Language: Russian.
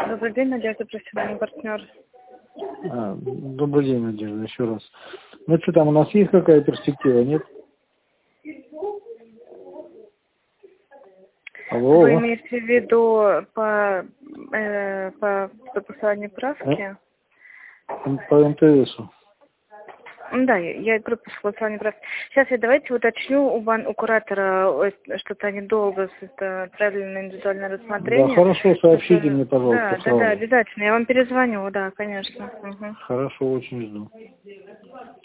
Добрый день, Надежда, профессиональный партнер. Добрый день, Надежда, еще раз. Ну что там, у нас есть какая перспектива, нет? Алло. Вы имеете в виду по подписанию правки? По МТСу. Да, я говорю по согласованию прав. Сейчас давайте уточню у куратора, что-то они долго отправили на индивидуальное рассмотрение. Да, хорошо, сообщите мне, пожалуйста, Да, обязательно. Я вам перезвоню, да, конечно. Угу. Хорошо, очень жду.